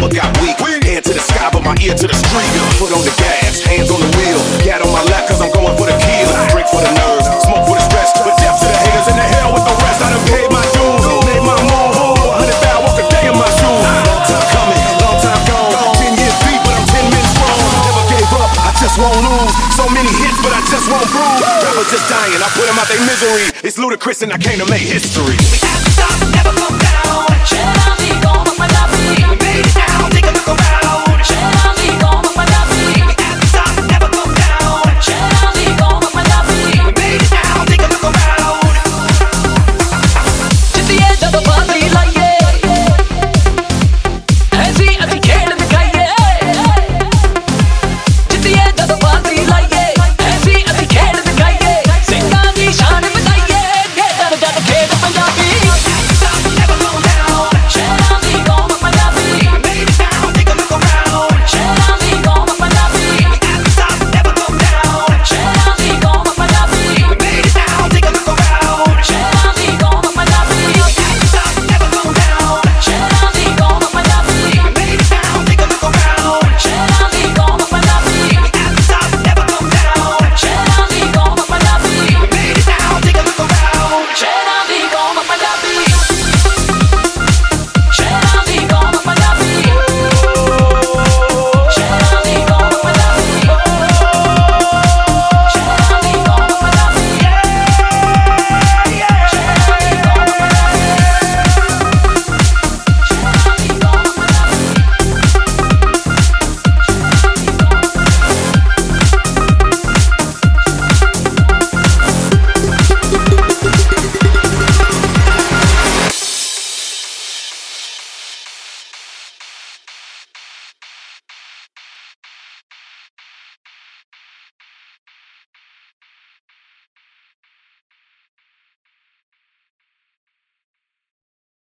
got weak. Hand to the sky, but my ear to the street. Foot on the gas, hands on the wheel. Gat on my lap, cause I'm going for the kill. Drink for the nerves, smoke for the stress. But death to the haters and the hell with the rest. I done paid my dues, made my move. 100 bow, walk a day in my shoes. Long time coming, long time gone. 10 years deep, but I'm 10 men strong. Never gave up, I just won't lose. So many hits, but I just won't bruise. Rappers just dying, I put them out their misery. It's ludicrous and I came to make history. We have to stop, never